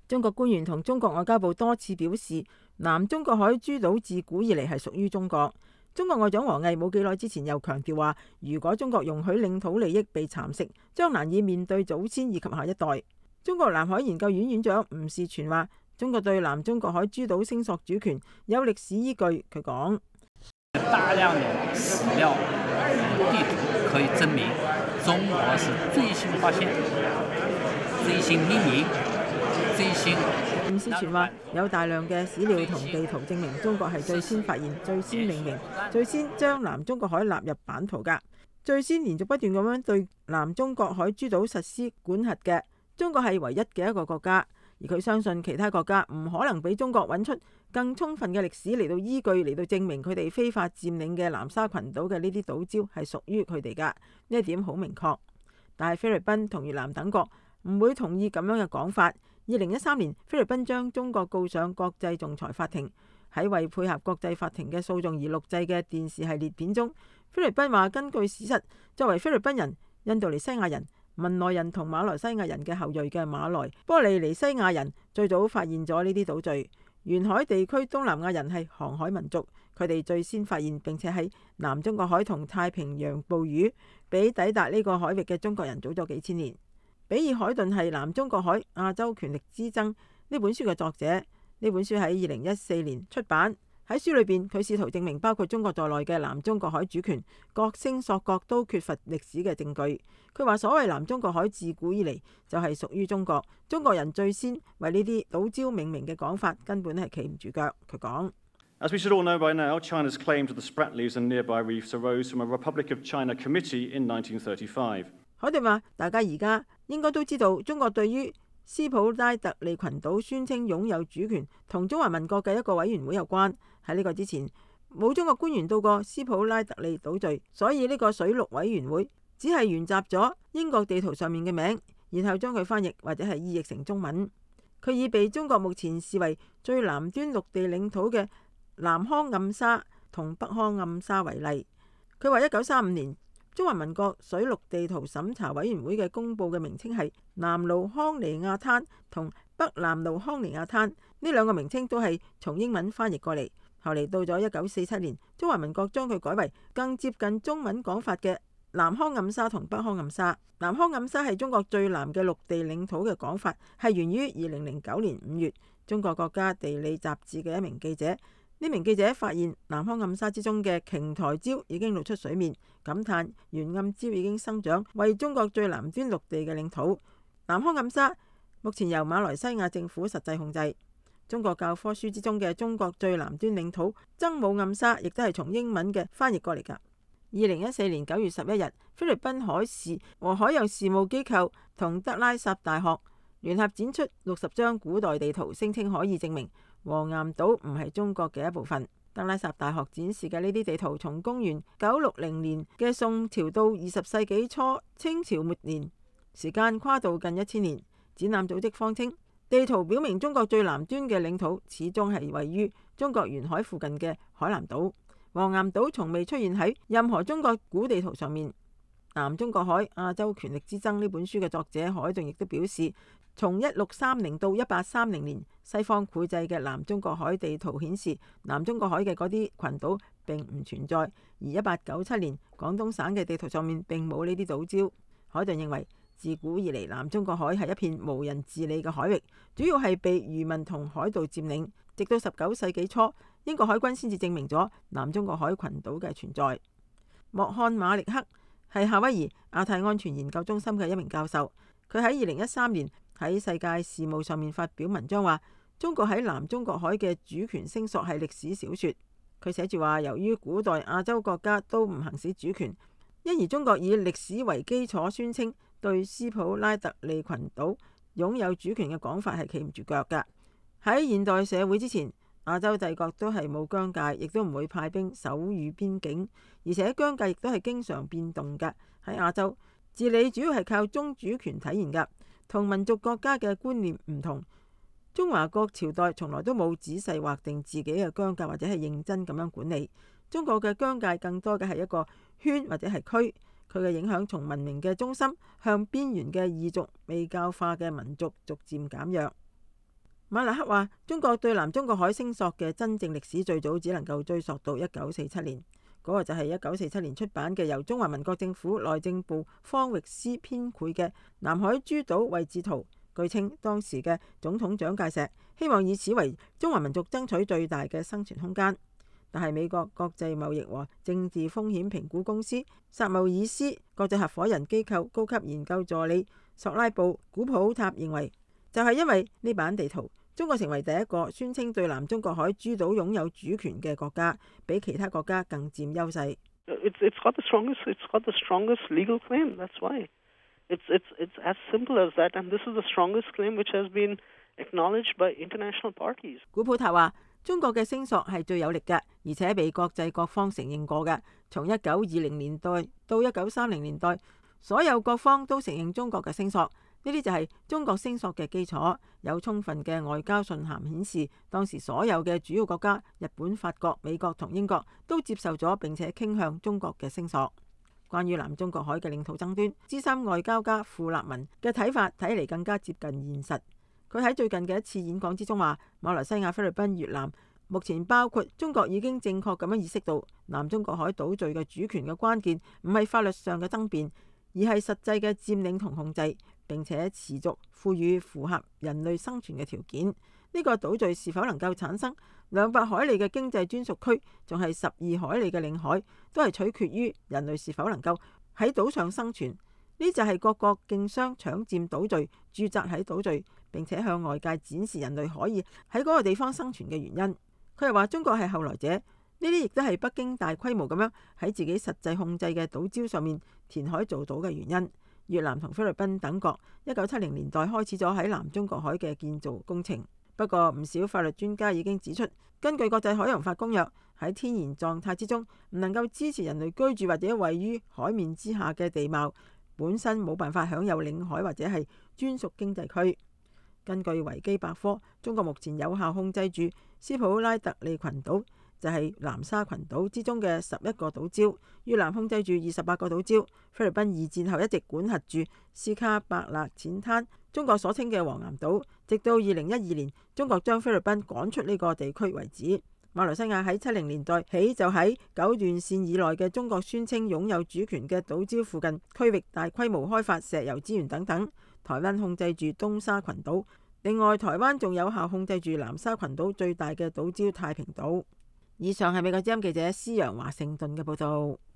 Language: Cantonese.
中國官員同中國外交部多次表示，南中國海諸島自古以嚟係屬於中國。中國外長王毅冇幾耐之前又強調話，如果中國容許領土利益被蠶食，將難以面對祖先以及下一代。中國南海研究院院長吳士全話，中國對南中國海諸島聲索主權有歷史依據。佢講： 大量的史料地圖可以證明，中國是最先發現、最先命名、最先。 吳士全話，有大量嘅史料同地圖證明中國係最先發現、最先命名、最先將南中國海納入版圖㗎，最先連續不斷咁樣對南中國海諸島實施管轄嘅。中國係唯一嘅一個國家，而佢相信其他國家唔可能比中國揾出更充分嘅歷史嚟到依據嚟到證明佢哋非法佔領嘅南沙群島嘅呢啲島礁係屬於佢哋㗎。呢一點好明確。但係菲律賓同越南等國唔會同意咁樣嘅講法。2013年，菲律賓將中國告上國際仲裁法庭。喺為配合國際法庭嘅訴訟而錄製嘅電視系列片中，菲律賓話根據事實，作為菲律賓人、印度尼西亞人、文萊人同馬來西亞人嘅後裔嘅馬來波利尼西亞人最早發現咗呢啲島嶼。沿海地區東南亞人係航海民族，佢哋最先發現並且喺南中國海同太平洋捕魚，比抵達呢個海域嘅中國人早咗幾千年。比爾海頓係《南中國海亞洲權力之爭》呢本書嘅作者，呢本書喺2014年出版。喺書裏邊，佢試圖證明包括中國在內嘅南中國海主權各聲索國都缺乏歷史嘅證據。佢話所謂南中國海自古以嚟就係屬於中國，中國人最先為呢啲島礁命名嘅講法根本係企唔住腳。佢講 ：As we should all know by now, China's claim to the Spratlys and nearby reefs arose from a Republic of China committee in 1935。 海頓話：大家而家應該都知道，中國對於斯普拉特利群島宣稱擁有主權，同中華民國嘅一個委員會有關。喺呢個之前，冇中國官員到過斯普拉特利島嶼，所以呢個水陸委員會只係沿襲咗英國地圖上面嘅名，然後將佢翻譯或者係意譯成中文。佢以被中國目前視為最南端陸地領土嘅南康暗沙同北康暗沙為例。佢話1935年中華民國水陸地圖審查委員會嘅公佈嘅名稱係南盧康尼亞灘同北南盧康尼亞灘，呢兩個名稱都係從英文翻譯過嚟。後嚟到咗1947年，中華民國將佢改為更接近中文講法嘅南康暗沙同北康暗沙。南康暗沙係中國最南嘅陸地領土嘅講法，係源於2009年5月中國國家地理雜誌嘅一名記者。呢名記者發現南康暗沙之中嘅瓊台礁已經露出水面，感嘆沿暗礁已經生長為中國最南端陸地嘅領土。南康暗沙目前由馬來西亞政府實際控制。中國教科書之中嘅中國最南端領土曾母暗沙亦都係從英文嘅翻譯過嚟㗎。2014年9月11日，菲律賓海事和海洋事務機構同德拉薩大學聯合展出60張古代地圖，聲稱可以證明黃岩島唔係中國嘅一部分。德拉薩大學展示嘅呢啲地圖，從公元960年嘅宋朝到20世紀初清朝末年，時間跨度近1000年。展覽組織方稱，地圖表明中國最南端嘅領土始終係位於中國沿海附近嘅海南島。黃岩島從未出現喺任何中國古地圖上面。《南中國海亞洲權力之爭》呢本書嘅作者海頓亦都表示，從1630到1830年，西方繪製嘅南中國海地圖顯示，南中國海嘅嗰啲群島並唔存在，而1897年廣東省嘅地圖上面並冇呢啲島礁。海頓認為，自古以嚟南中國海係一片無人治理嘅海域，主要係被漁民同海盜佔領，直到19世紀初，英國海軍先至證明咗南中國海群島嘅存在。莫漢馬力克係夏威夷亞太安全研究中心嘅一名教授，佢喺2013年喺世界事務上面發表文章話，中國喺南中國海嘅主權聲索係歷史小說。佢寫住話，由於古代亞洲國家都唔行使主權，因而中國以歷史為基礎宣稱對斯普拉特利群島擁有主權嘅講法係企唔住腳㗎。喺現代社會之前，亞洲帝國都係冇疆界，亦都唔會派兵守禦邊境，而且疆界亦都係經常變動㗎。喺亞洲，治理主要係靠宗主權體現㗎，同民族國家嘅觀念唔同。中華國朝代從來都冇仔細劃定自己嘅疆界，或者係認真咁樣管理。中國嘅疆界更多嘅係一個圈或者係區，佢嘅影響從文明嘅中心向邊緣嘅異族未教化嘅民族逐漸減弱。 馬勒克話：中國對南中國海聲索嘅真正歷史最早只能夠追溯到1947年，嗰個就係1947年出版嘅由中華民國政府內政部方域司編繪嘅南海諸島位置圖。據稱當時嘅總統蔣介石希望以此為中華民族爭取最大嘅生存空間，但係美國國際貿易和政治風險評估公司薩姆爾斯國際合夥人機構高級研究助理索拉布古普塔認為，就係因為呢版地圖，中國成為第一個宣稱對南中國海諸島擁有主權嘅國家，比其他國家更佔優勢。 It's got the strongest legal claim. That's why. It's as simple as that. And this is the strongest claim which has been acknowledged by international parties. 古普塔話：中國嘅聲索係最有力嘅，而且被國際各方承認過嘅。從1920年代到1930年代，所有各方都承認中國嘅聲索。呢啲就係中國聲索嘅基礎。有充分嘅外交信函顯示，當時所有嘅主要國家日本、法國、美國同英國都接受咗並且傾向中國嘅聲索。關於南中國海嘅領土爭端，資深外交家傅立文嘅睇法睇嚟更加接近現實。佢喺最近嘅一次演講之中話：馬來西亞、菲律賓、越南目前包括中國已經正確咁樣意識到南中國海島嶼嘅主權嘅關鍵唔係法律上嘅爭辯，而係實際嘅佔領同控制，並且持續賦予符合人類生存嘅條件。呢個島嶼是否能夠產生200海里嘅經濟專屬區，仲係12海里嘅領海，都係取決於人類是否能夠喺島上生存。呢就係各國競相搶佔島嶼、駐紮喺島嶼，並且向外界展示人類可以喺嗰個地方生存嘅原因。佢又話中國係後來者，呢啲亦都係北京大規模咁樣喺自己實際控制嘅島礁上面填海做到嘅原因。越南同菲律賓等國1970年代開始咗喺南中國海嘅建造工程。不過唔少法律專家已經指出，根據國際海洋法公約，喺天然狀態之中唔能夠支持人類居住或者位於海面之下嘅地貌，本身冇辦法享有領海或者係專屬經濟區。根據維基百科，中國目前有效控制住斯普拉特利群島，就係南沙群島之中嘅11個島礁；越南控制住28個島礁；菲律賓二戰後一直管轄住斯卡伯勒淺灘，中國所稱嘅黃岩島，直到2012年中國將菲律賓趕出呢個地區為止。馬來西亞喺70年代起就喺九段線以內嘅中國宣稱擁有主權嘅島礁附近區域大規模開發石油資源等等。台灣控制住東沙群島，另外台灣仲有效控制住南沙群島最大嘅島礁太平島。以上係美國之音記者施陽華盛頓嘅報道。